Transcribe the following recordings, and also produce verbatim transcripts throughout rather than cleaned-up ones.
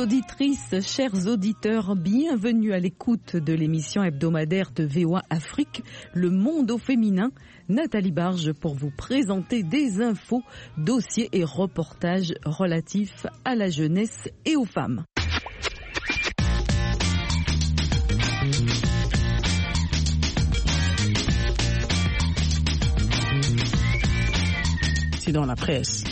auditrices, chers auditeurs, bienvenue à l'écoute de l'émission hebdomadaire de V O A Afrique, Le Monde au féminin. Nathalie Barge pour vous présenter des infos, dossiers et reportages relatifs à la jeunesse et aux femmes. C'est dans la presse.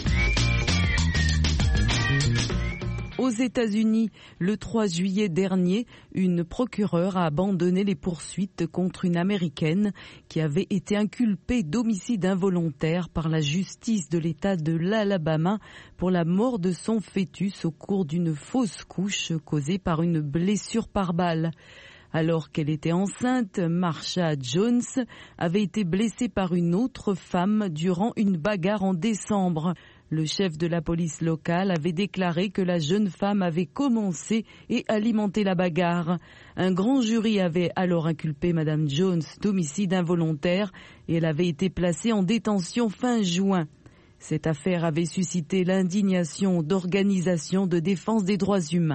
Aux États-Unis, le trois juillet dernier, une procureure a abandonné les poursuites contre une Américaine qui avait été inculpée d'homicide involontaire par la justice de l'État de l'Alabama pour la mort de son fœtus au cours d'une fausse couche causée par une blessure par balle. Alors qu'elle était enceinte, Marsha Jones avait été blessée par une autre femme durant une bagarre en décembre. Le chef de la police locale avait déclaré que la jeune femme avait commencé et alimenté la bagarre. Un grand jury avait alors inculpé Madame Jones d'homicide involontaire et elle avait été placée en détention fin juin. Cette affaire avait suscité l'indignation d'organisations de défense des droits humains.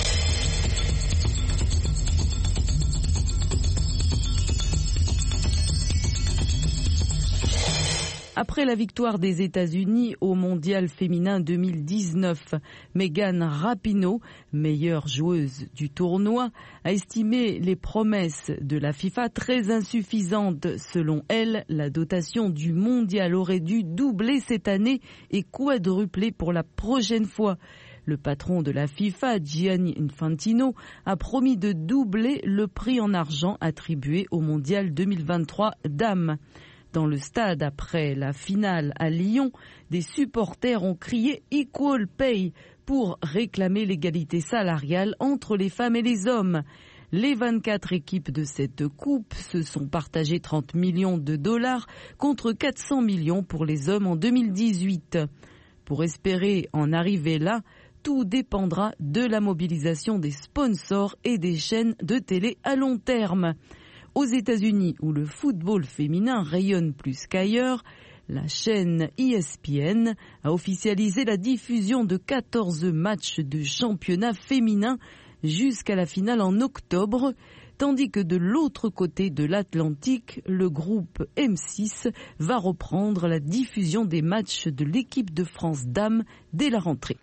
Après la victoire des États-Unis au Mondial féminin deux mille dix-neuf, Megan Rapinoe, meilleure joueuse du tournoi, a estimé les promesses de la FIFA très insuffisantes. Selon elle, la dotation du Mondial aurait dû doubler cette année et quadrupler pour la prochaine fois. Le patron de la FIFA, Gianni Infantino, a promis de doubler le prix en argent attribué au Mondial deux mille vingt-trois dames. Dans le stade, après la finale à Lyon, des supporters ont crié « Equal Pay » pour réclamer l'égalité salariale entre les femmes et les hommes. Les vingt-quatre équipes de cette coupe se sont partagées trente millions de dollars contre quatre cents millions pour les hommes en deux mille dix-huit. Pour espérer en arriver là, tout dépendra de la mobilisation des sponsors et des chaînes de télé à long terme. Aux États-Unis, où le football féminin rayonne plus qu'ailleurs, la chaîne E S P N a officialisé la diffusion de quatorze matchs de championnat féminin jusqu'à la finale en octobre, tandis que de l'autre côté de l'Atlantique, le groupe M six va reprendre la diffusion des matchs de l'équipe de France dames dès la rentrée.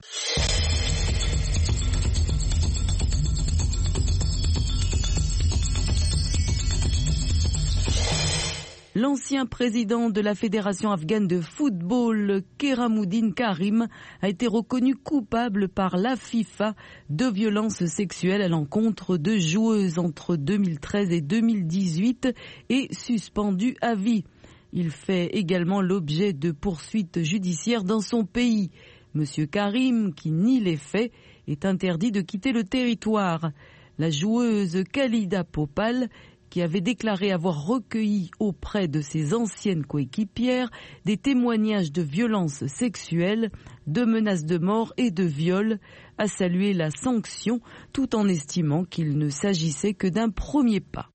L'ancien président de la Fédération afghane de football, Keramuddin Karim, a été reconnu coupable par la FIFA de violences sexuelles à l'encontre de joueuses entre deux mille treize et deux mille dix-huit et suspendu à vie. Il fait également l'objet de poursuites judiciaires dans son pays. Monsieur Karim, qui nie les faits, est interdit de quitter le territoire. La joueuse Khalida Popal, qui avait déclaré avoir recueilli auprès de ses anciennes coéquipières des témoignages de violences sexuelles, de menaces de mort et de viol, a salué la sanction tout en estimant qu'il ne s'agissait que d'un premier pas.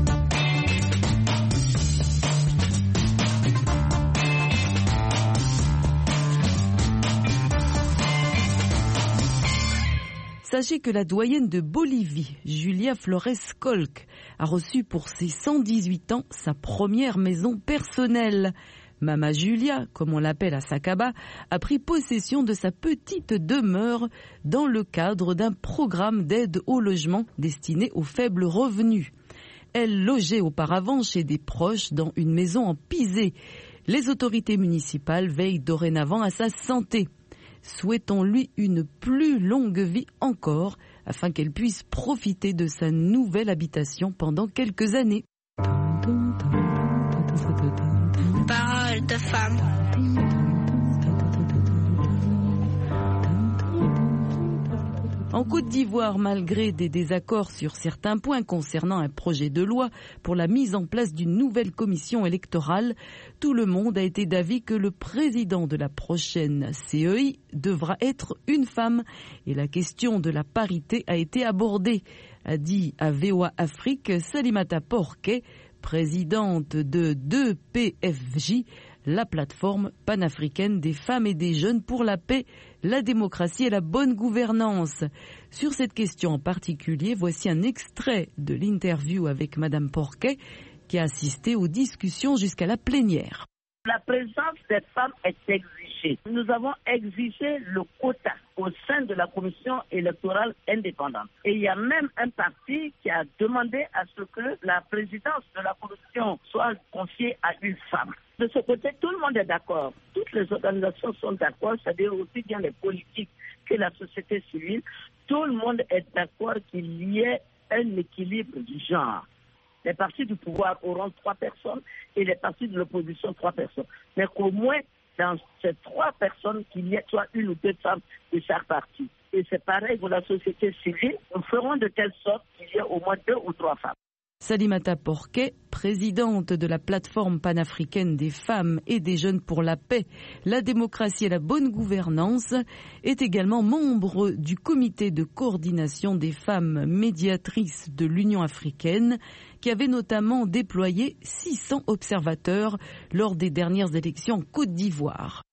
Sachez que la doyenne de Bolivie, Julia Flores Colc, a reçu pour ses cent dix-huit ans sa première maison personnelle. Mama Julia, comme on l'appelle à Sacaba, a pris possession de sa petite demeure dans le cadre d'un programme d'aide au logement destiné aux faibles revenus. Elle logeait auparavant chez des proches dans une maison en pisé. Les autorités municipales veillent dorénavant à sa santé. Souhaitons-lui une plus longue vie encore, afin qu'elle puisse profiter de sa nouvelle habitation pendant quelques années. Parole de femme. En Côte d'Ivoire, malgré des désaccords sur certains points concernant un projet de loi pour la mise en place d'une nouvelle commission électorale, tout le monde a été d'avis que le président de la prochaine C E I devra être une femme et la question de la parité a été abordée, a dit à V O A Afrique Salimata Porquet, présidente de deux P F J, la plateforme panafricaine des femmes et des jeunes pour la paix, la démocratie et la bonne gouvernance. Sur cette question en particulier, voici un extrait de l'interview avec Madame Porquet qui a assisté aux discussions jusqu'à la plénière. La présence des femmes est exigée. Nous avons exigé le quota au sein de la commission électorale indépendante. Et il y a même un parti qui a demandé à ce que la présidence de la commission soit confiée à une femme. De ce côté, tout le monde est d'accord. Toutes les organisations sont d'accord, c'est-à-dire aussi bien les politiques que la société civile. Tout le monde est d'accord qu'il y ait un équilibre du genre. Les partis du pouvoir auront trois personnes et les partis de l'opposition trois personnes. Mais qu'au moins, dans ces trois personnes, qu'il y ait soit une ou deux femmes de chaque parti. Et c'est pareil pour la société civile. Nous ferons de telle sorte qu'il y ait au moins deux ou trois femmes. Salimata Porquet, présidente de la plateforme panafricaine des femmes et des jeunes pour la paix, la démocratie et la bonne gouvernance, est également membre du comité de coordination des femmes médiatrices de l'Union africaine, qui avait notamment déployé six cents observateurs lors des dernières élections en Côte d'Ivoire.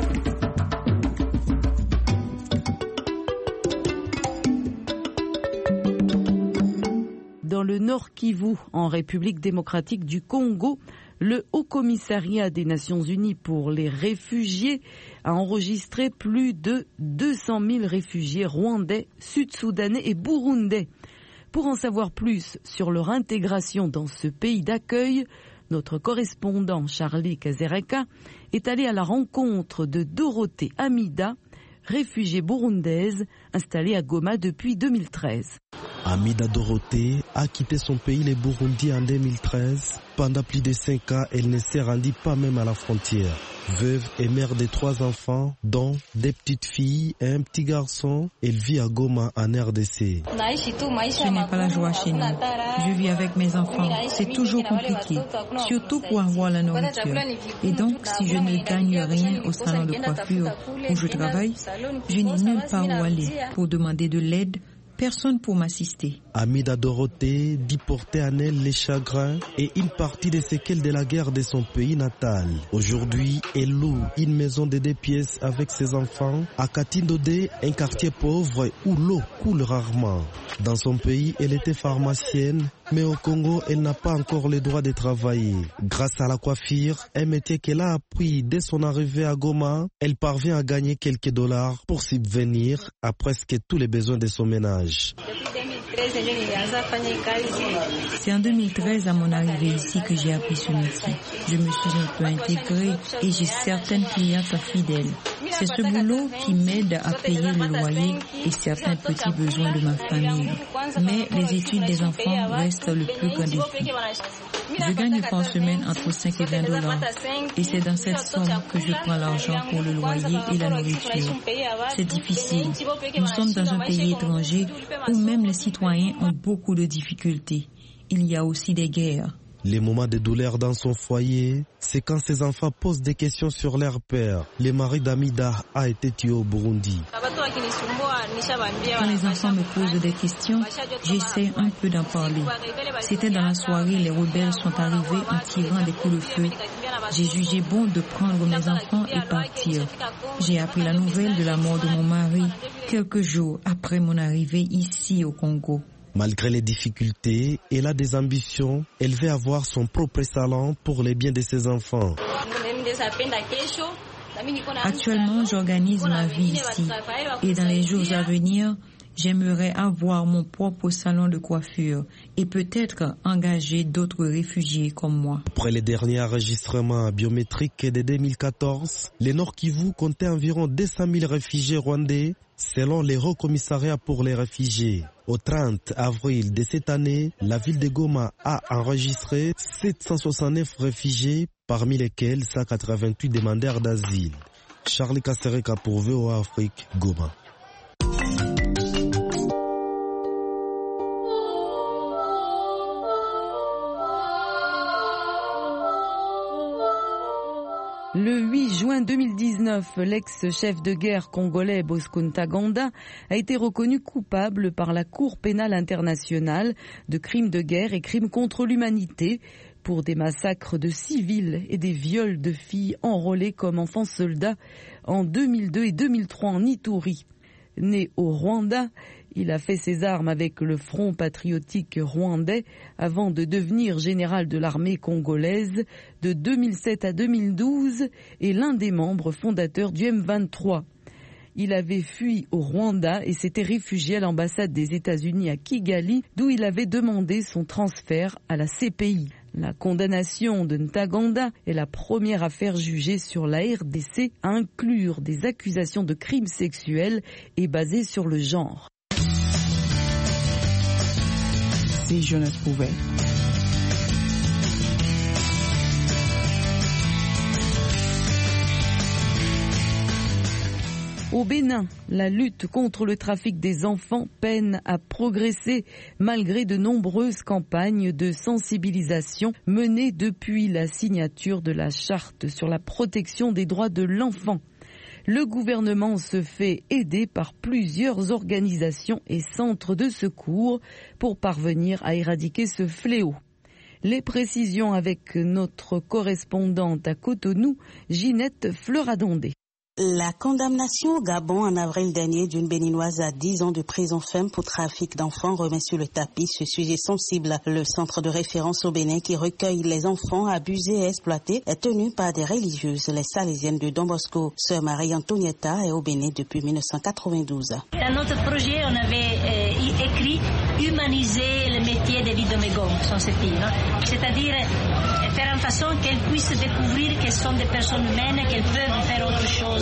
Dans le Nord Kivu, en République démocratique du Congo, le Haut-Commissariat des Nations Unies pour les réfugiés a enregistré plus de deux cent mille réfugiés rwandais, sud-soudanais et burundais. Pour en savoir plus sur leur intégration dans ce pays d'accueil, notre correspondant Charlie Kazereka est allé à la rencontre de Dorothée Amida, réfugiée burundaise installée à Goma depuis deux mille treize. Amida Dorothée a quitté son pays, le Burundi, en deux mille treize. Pendant plus de cinq ans, elle ne s'est rendue pas même à la frontière. Veuve et mère de trois enfants, dont des petites filles et un petit garçon, elle vit à Goma, en R D C. Ce n'est pas la joie chez nous. Je vis avec mes enfants. C'est toujours compliqué, surtout pour avoir la nourriture. Et donc, si je ne gagne rien au salon de coiffure où je travaille, je n'ai nulle part où aller pour demander de l'aide. Personne pour m'assister. Amida Dorothée dit porter en elle les chagrins et une partie des séquelles de la guerre de son pays natal. Aujourd'hui, elle loue une maison de deux pièces avec ses enfants à Katindodé, un quartier pauvre où l'eau coule rarement. Dans son pays, elle était pharmacienne, mais au Congo, elle n'a pas encore le droit de travailler. Grâce à la coiffure, un métier qu'elle a appris dès son arrivée à Goma, elle parvient à gagner quelques dollars pour subvenir à presque tous les besoins de son ménage. C'est en deux mille treize, à mon arrivée ici, que j'ai appris ce métier. Je me suis un peu intégrée et j'ai certaines clientes fidèles. C'est ce boulot qui m'aide à payer le loyer et certains petits besoins de ma famille. Mais les études des enfants restent le plus grand défi. Je gagne par semaine entre cinq et vingt dollars et c'est dans cette somme que je prends l'argent pour le loyer et la nourriture. C'est difficile. Nous sommes dans un pays étranger où même les citoyens ont beaucoup de difficultés. Il y a aussi des guerres. Les moments de douleur dans son foyer, c'est quand ses enfants posent des questions sur leur père. Le mari d'Amida a été tué au Burundi. Quand les enfants me posent des questions, j'essaie un peu d'en parler. C'était dans la soirée, les rebelles sont arrivés en tirant des coups de feu. J'ai jugé bon de prendre mes enfants et partir. J'ai appris la nouvelle de la mort de mon mari quelques jours après mon arrivée ici au Congo. Malgré les difficultés, elle a des ambitions. Elle veut avoir son propre salon pour le bien de ses enfants. Actuellement, j'organise ma vie ici. Et dans les jours à venir, j'aimerais avoir mon propre salon de coiffure et peut-être engager d'autres réfugiés comme moi. Après les derniers enregistrements biométriques de deux mille quatorze, le Nord Kivu comptait environ deux cent mille réfugiés rwandais, selon le Haut-Commissariat pour les réfugiés. Au trente avril de cette année, la ville de Goma a enregistré sept cent soixante-neuf réfugiés, parmi lesquels cent quatre-vingt-huit demandeurs d'asile. Charlie Kasereka pour V O A Afrique, Goma. Le huit juin deux mille dix-neuf, l'ex-chef de guerre congolais Bosco Ntaganda a été reconnu coupable par la Cour pénale internationale de crimes de guerre et crimes contre l'humanité. pour des massacres de civils et des viols de filles enrôlées comme enfants soldats en deux mille deux et deux mille trois en Ituri. Né au Rwanda, il a fait ses armes avec le Front patriotique rwandais avant de devenir général de l'armée congolaise de deux mille sept à deux mille douze et l'un des membres fondateurs du M vingt-trois. Il avait fui au Rwanda et s'était réfugié à l'ambassade des États-Unis à Kigali, d'où il avait demandé son transfert à la C P I. La condamnation de Ntaganda est la première affaire jugée sur la R D C à inclure des accusations de crimes sexuels et basées sur le genre. Si jeunesse pouvait. Au Bénin, la lutte contre le trafic des enfants peine à progresser malgré de nombreuses campagnes de sensibilisation menées depuis la signature de la charte sur la protection des droits de l'enfant. Le gouvernement se fait aider par plusieurs organisations et centres de secours pour parvenir à éradiquer ce fléau. Les précisions avec notre correspondante à Cotonou, Ginette Fleuradondé. La condamnation au Gabon en avril dernier d'une Béninoise à dix ans de prison ferme pour trafic d'enfants remet sur le tapis ce sujet sensible. Le centre de référence au Bénin qui recueille les enfants abusés et exploités est tenu par des religieuses, les Salésiennes de Don Bosco. Sœur Marie Antonietta est au Bénin depuis mille neuf cent quatre-vingt-douze. Dans notre projet, on avait euh, écrit humaniser le métier de Vidomego, sont ces filles, non? C'est-à-dire euh, faire en façon qu'elles puissent découvrir qu'elles sont des personnes humaines, qu'elles peuvent faire autre chose.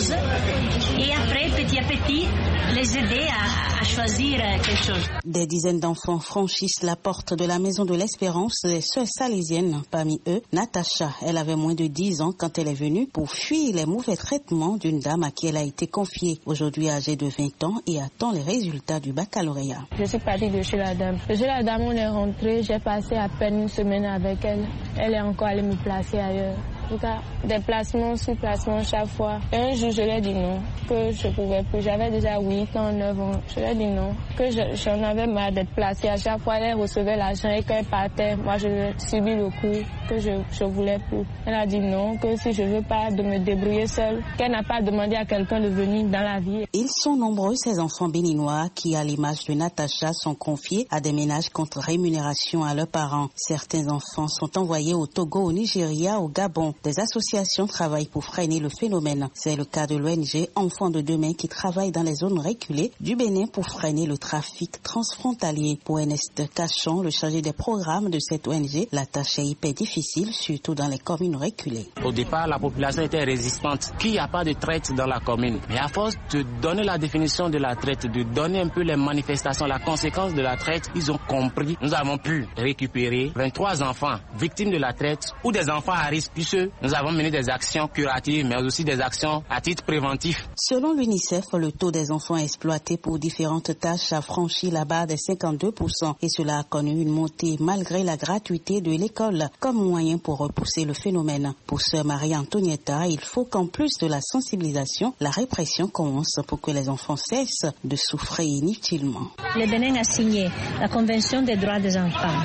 Et après, petit à petit, les aider à, à choisir quelque chose. Des dizaines d'enfants franchissent la porte de la Maison de l'Espérance des sœurs salésiennes. Parmi eux, Natacha, elle avait moins de dix ans quand elle est venue pour fuir les mauvais traitements d'une dame à qui elle a été confiée. Aujourd'hui âgée de vingt ans et attend les résultats du baccalauréat. Je suis partie de chez la dame. De chez la dame, on est rentré, j'ai passé à peine une semaine avec elle. Elle est encore allée me placer ailleurs. En tout cas, des placements sur placements chaque fois. Et un jour, je lui ai dit non, que je pouvais plus. J'avais déjà huit ans, neuf ans. Je lui ai dit non, que je, j'en avais marre d'être placée. À chaque fois, elle recevait l'argent et qu'elle partait, moi, je subis le coup, que je je voulais plus. Elle a dit non, que si je veux pas de me débrouiller seule, qu'elle n'a pas demandé à quelqu'un de venir dans la vie. Ils sont nombreux, ces enfants béninois, qui, à l'image de Natacha, sont confiés à des ménages contre rémunération à leurs parents. Certains enfants sont envoyés au Togo, au Nigeria, au Gabon. Des associations travaillent pour freiner le phénomène. C'est le cas de l'O N G Enfants de demain qui travaille dans les zones reculées du Bénin pour freiner le trafic transfrontalier. Pour Ernest Cachon, le chargé des programmes de cette O N G, la tâche est hyper difficile, surtout dans les communes reculées. Au départ, la population était résistante, qu'il n'y a pas de traite dans la commune. Mais à force de donner la définition de la traite, de donner un peu les manifestations, la conséquence de la traite, ils ont compris. Nous avons pu récupérer vingt-trois enfants victimes de la traite ou des enfants à risque, puisque nous avons mené des actions curatives, mais aussi des actions à titre préventif. Selon l'UNICEF, le taux des enfants exploités pour différentes tâches a franchi la barre des cinquante-deux pour cent et cela a connu une montée malgré la gratuité de l'école comme moyen pour repousser le phénomène. Pour sœur Marie Antonietta, il faut qu'en plus de la sensibilisation, la répression commence pour que les enfants cessent de souffrir inutilement. Le Bénin a signé la Convention des droits des enfants.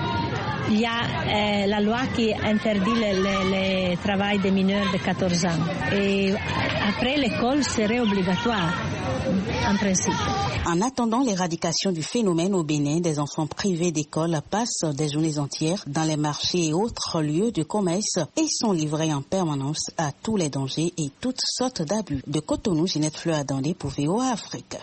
Il y a euh, la loi qui interdit le, le, le travail des mineurs de quatorze ans. Et après, l'école serait obligatoire, en principe. En attendant l'éradication du phénomène au Bénin, des enfants privés d'école passent des journées entières dans les marchés et autres lieux de commerce et sont livrés en permanence à tous les dangers et toutes sortes d'abus. De Cotonou, Ginette Fleuradondé pour V O A Afrique.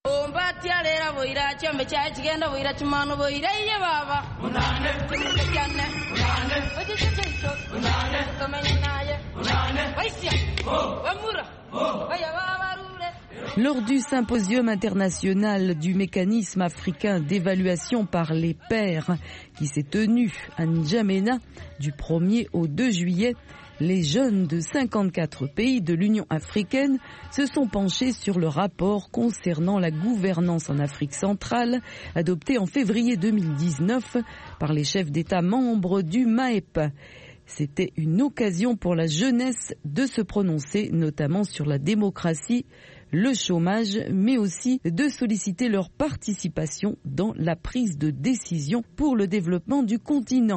Lors du symposium international du mécanisme africain d'évaluation par les pairs qui s'est tenu à N'Djamena du premier au deux juillet, les jeunes de cinquante-quatre pays de l'Union africaine se sont penchés sur le rapport concernant la gouvernance en Afrique centrale, adopté en février deux mille dix-neuf par les chefs d'État membres du M A E P. C'était une occasion pour la jeunesse de se prononcer, notamment sur la démocratie, le chômage, mais aussi de solliciter leur participation dans la prise de décision pour le développement du continent.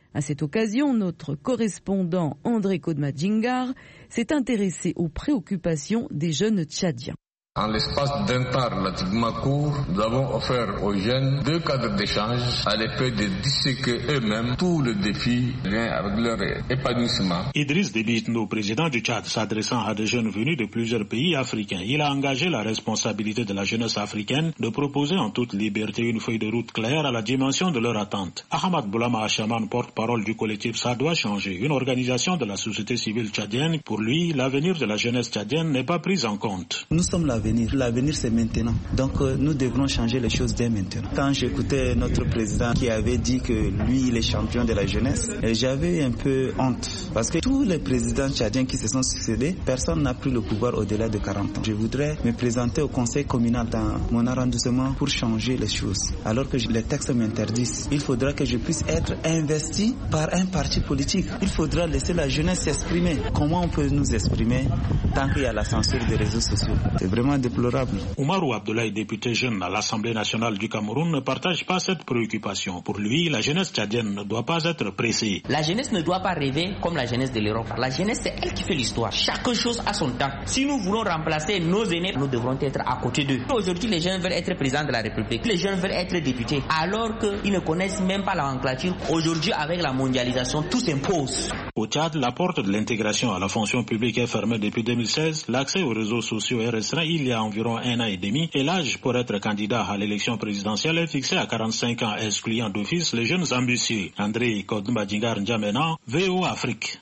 À cette occasion, notre correspondant André Kodmadjingar s'est intéressé aux préoccupations des jeunes Tchadiens. En l'espace d'un temps relativement court, nous avons offert aux jeunes deux cadres d'échange à l'effet de disséquer eux-mêmes tous les défis liés avec leur épanouissement. Idriss Déby Itno, président du Tchad, s'adressant à des jeunes venus de plusieurs pays africains, il a engagé la responsabilité de la jeunesse africaine de proposer en toute liberté une feuille de route claire à la dimension de leurs attentes. Ahmad Boulama Achaman, porte-parole du collectif Ça doit changer, une organisation de la société civile tchadienne. Pour lui, l'avenir de la jeunesse tchadienne n'est pas pris en compte. Nous sommes l'avenir. L'avenir, c'est maintenant. Donc, euh, nous devrons changer les choses dès maintenant. Quand j'écoutais notre président qui avait dit que lui, il est champion de la jeunesse, j'avais un peu honte. Parce que tous les présidents tchadiens qui se sont succédés, personne n'a pris le pouvoir au-delà de quarante ans. Je voudrais me présenter au conseil communal dans mon arrondissement pour changer les choses. Alors que les textes m'interdisent, il faudra que je puisse être investi par un parti politique. Il faudra laisser la jeunesse s'exprimer. Comment on peut nous exprimer tant qu'il y a la censure des réseaux sociaux? C'est vraiment déplorable. Oumarou Abdoulaye, député jeune à l'Assemblée nationale du Cameroun, ne partage pas cette préoccupation. Pour lui, la jeunesse tchadienne ne doit pas être pressée. La jeunesse ne doit pas rêver comme la jeunesse de l'Europe. La jeunesse, c'est elle qui fait l'histoire. Chaque chose a son temps. Si nous voulons remplacer nos aînés, nous devrons être à côté d'eux. Aujourd'hui, les jeunes veulent être présidents de la République. Les jeunes veulent être députés. Alors qu'ils ne connaissent même pas la nomenclature. Aujourd'hui, avec la mondialisation, tout s'impose. Au Tchad, la porte de l'intégration à la fonction publique est fermée depuis deux mille seize. L'accès aux réseaux sociaux est restreint il y a environ un an et demi et l'âge pour être candidat à l'élection présidentielle est fixé à quarante-cinq ans, excluant d'office les jeunes ambitieux. André Kodmadjingar N'Djamena, V O Afrique.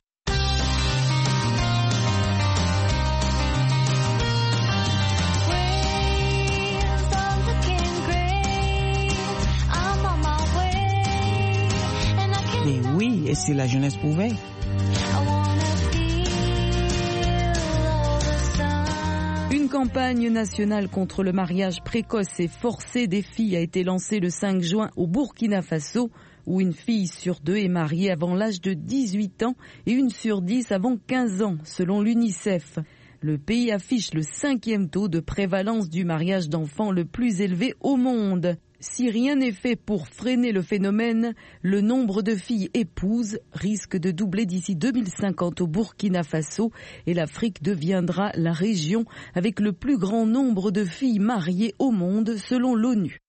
Et oui, et si la jeunesse pouvait? Une campagne nationale contre le mariage précoce et forcé des filles a été lancée le cinq juin au Burkina Faso, où une fille sur deux est mariée avant l'âge de dix-huit ans et une sur dix avant quinze ans, selon l'UNICEF. Le pays affiche le cinquième taux de prévalence du mariage d'enfants le plus élevé au monde. Si rien n'est fait pour freiner le phénomène, le nombre de filles épouses risque de doubler d'ici deux mille cinquante au Burkina Faso et l'Afrique deviendra la région avec le plus grand nombre de filles mariées au monde selon l'ONU.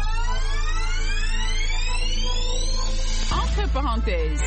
Entre parenthèses.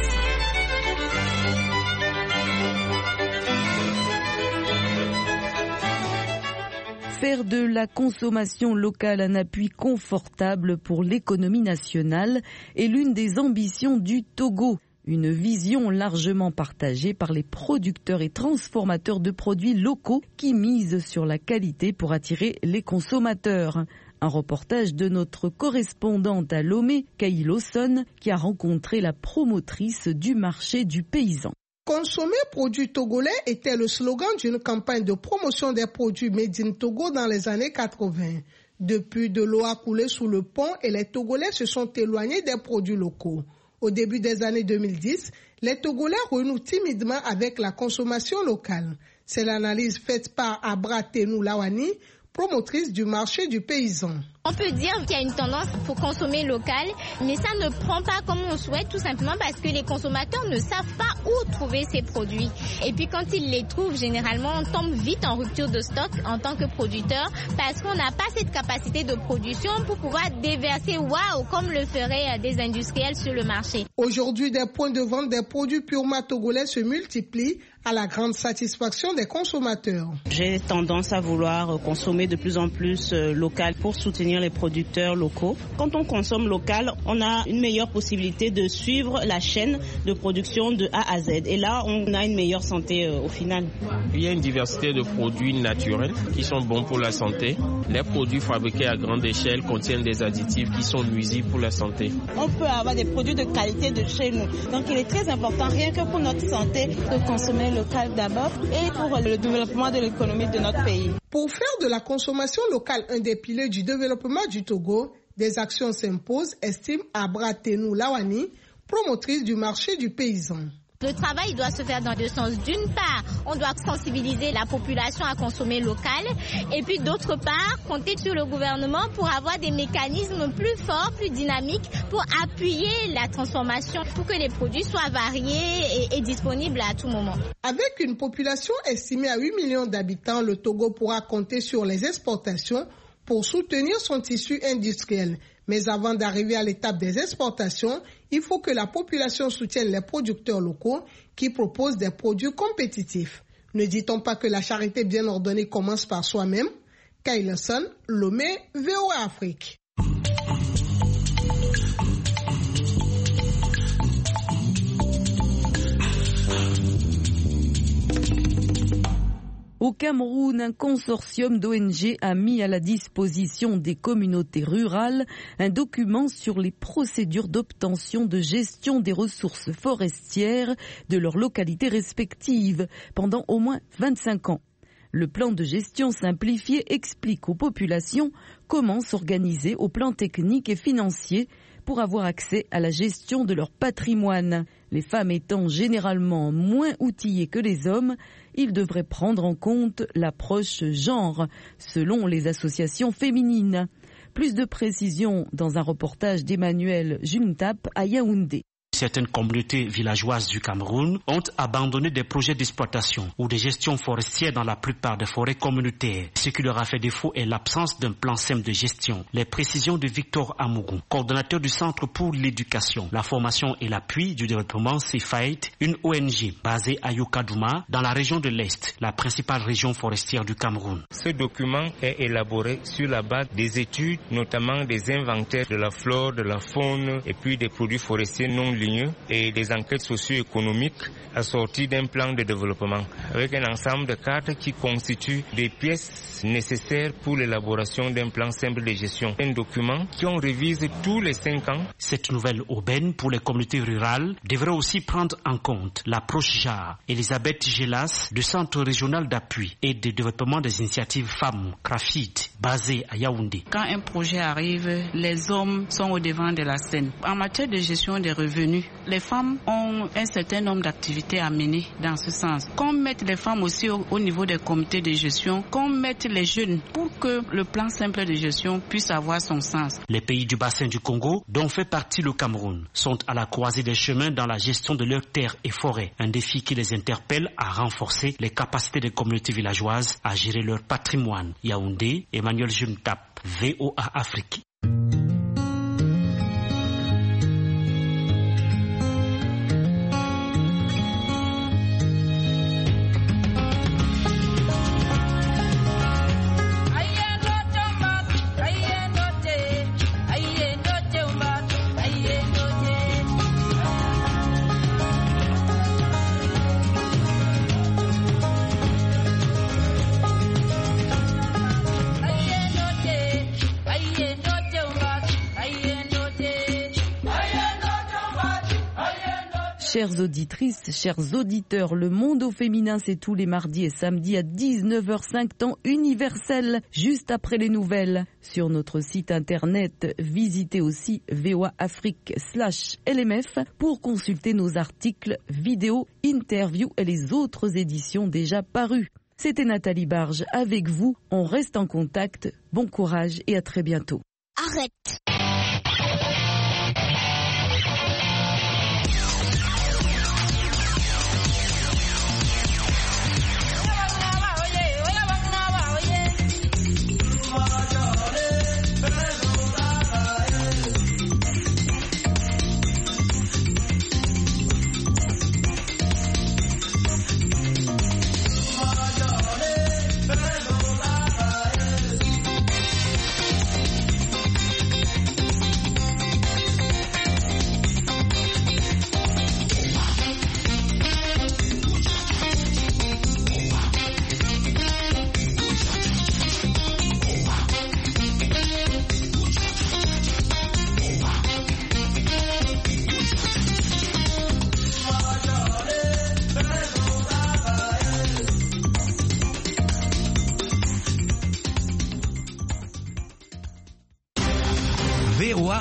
Faire de la consommation locale un appui confortable pour l'économie nationale est l'une des ambitions du Togo. Une vision largement partagée par les producteurs et transformateurs de produits locaux qui misent sur la qualité pour attirer les consommateurs. Un reportage de notre correspondante à Lomé, Kaï Lawson, qui a rencontré la promotrice du marché du paysan. Consommer produits togolais était le slogan d'une campagne de promotion des produits made in Togo dans les années quatre-vingt. Depuis, de l'eau a coulé sous le pont et les Togolais se sont éloignés des produits locaux. Au début des années deux mille dix, les Togolais renouent timidement avec la consommation locale. C'est l'analyse faite par Abra Tenou Lawani, promotrice du marché du paysan. On peut dire qu'il y a une tendance pour consommer local, mais ça ne prend pas comme on souhaite, tout simplement parce que les consommateurs ne savent pas où trouver ces produits. Et puis quand ils les trouvent, généralement, on tombe vite en rupture de stock en tant que producteur, parce qu'on n'a pas cette capacité de production pour pouvoir déverser waouh comme le feraient des industriels sur le marché. Aujourd'hui, des points de vente des produits purement togolais se multiplient à la grande satisfaction des consommateurs. J'ai tendance à vouloir consommer de plus en plus local pour soutenir les producteurs locaux. Quand on consomme local, on a une meilleure possibilité de suivre la chaîne de production de A à Z. Et là, on a une meilleure santé euh, au final. Il y a une diversité de produits naturels qui sont bons pour la santé. Les produits fabriqués à grande échelle contiennent des additifs qui sont nuisibles pour la santé. On peut avoir des produits de qualité de chez nous. Donc il est très important, rien que pour notre santé, de consommer local d'abord et pour le développement de l'économie de notre pays. Pour faire de la consommation locale un des piliers du développement du Togo, des actions s'imposent, estime Abra Tenou Lawani, promotrice du marché du paysan. Le travail doit se faire dans deux sens. D'une part, on doit sensibiliser la population à consommer local et puis d'autre part, compter sur le gouvernement pour avoir des mécanismes plus forts, plus dynamiques pour appuyer la transformation, pour que les produits soient variés et, et disponibles à tout moment. Avec une population estimée à huit millions d'habitants, le Togo pourra compter sur les exportations pour soutenir son tissu industriel. Mais avant d'arriver à l'étape des exportations, il faut que la population soutienne les producteurs locaux qui proposent des produits compétitifs. Ne dit-on pas que la charité bien ordonnée commence par soi-même? Kailason, Lomé, V O A Afrique. Au Cameroun, un consortium d'O N G a mis à la disposition des communautés rurales un document sur les procédures d'obtention de gestion des ressources forestières de leurs localités respectives pendant au moins vingt-cinq ans. Le plan de gestion simplifié explique aux populations comment s'organiser au plan technique et financier pour avoir accès à la gestion de leur patrimoine. Les femmes étant généralement moins outillées que les hommes, ils devraient prendre en compte l'approche genre, selon les associations féminines. Plus de précisions dans un reportage d'Emmanuel Juntap à Yaoundé. Certaines communautés villageoises du Cameroun ont abandonné des projets d'exploitation ou de gestion forestière dans la plupart des forêts communautaires. Ce qui leur a fait défaut est l'absence d'un plan simple de gestion. Les précisions de Victor Amougou, coordonnateur du Centre pour l'éducation, la formation et l'appui du développement C F A I T, une O N G basée à Yokadouma, dans la région de l'Est, la principale région forestière du Cameroun. Ce document est élaboré sur la base des études, notamment des inventaires de la flore, de la faune et puis des produits forestiers non ligneux et des enquêtes socio-économiques assorties d'un plan de développement avec un ensemble de cartes qui constituent des pièces nécessaires pour l'élaboration d'un plan simple de gestion. Un document qu'on révise tous les cinq ans. Cette nouvelle aubaine pour les communautés rurales devrait aussi prendre en compte l'approche J A R. Elisabeth Gélas, du Centre régional d'appui et de développement des initiatives femmes, CRAFID, basé à Yaoundé. Quand un projet arrive, les hommes sont au devant de la scène. En matière de gestion des revenus, les femmes ont un certain nombre d'activités à mener dans ce sens. Qu'on mette les femmes aussi au, au niveau des comités de gestion, qu'on mette les jeunes pour que le plan simple de gestion puisse avoir son sens. Les pays du bassin du Congo, dont fait partie le Cameroun, sont à la croisée des chemins dans la gestion de leurs terres et forêts. Un défi qui les interpelle à renforcer les capacités des communautés villageoises à gérer leur patrimoine. Yaoundé, Emmanuel Juntap, V O A Afrique. Chères auditrices, chers auditeurs, le monde au féminin, c'est tous les mardis et samedis à dix-neuf heures cinq, temps universel, juste après les nouvelles. Sur notre site internet, visitez aussi V O A Afrique slash L M F pour consulter nos articles, vidéos, interviews et les autres éditions déjà parues. C'était Nathalie Barge avec vous. On reste en contact. Bon courage et à très bientôt. Arrête.